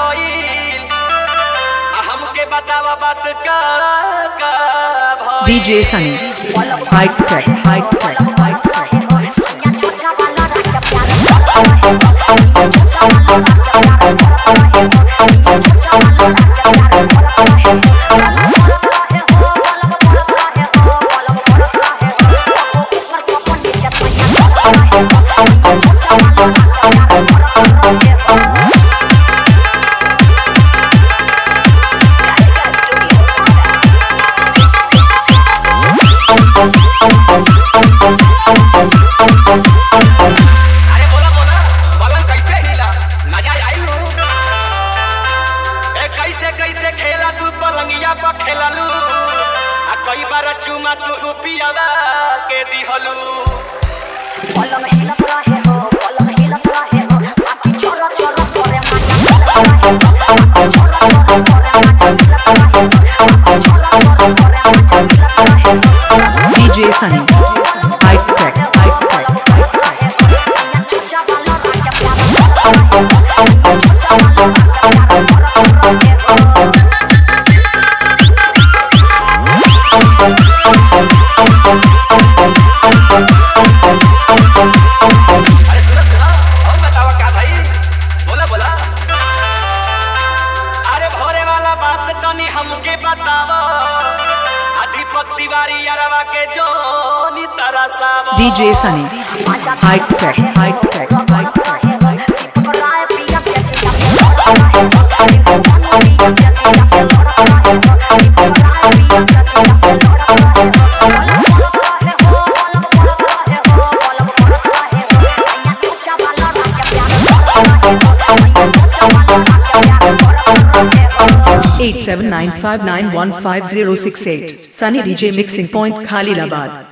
भइल हमके बतावा बात का भइल। DJ Sunny, high tech, high tech, high tech. अरे बोला बोला पलंग कैसे हिला मजा आई हो। ए कैसे कैसे खेला तू पलंगिया पर खेललू आ कई बार चुमा तू पियावा के दिहलू। DJ Sunny, high tech, high tech, high tech. Tiwari यारवा के जोनी तरसावा। DJ Sunny, high tech, high tech, high tech. Eight seven nine five nine one 5068 Sunny DJ Mixing Point Khalilabad.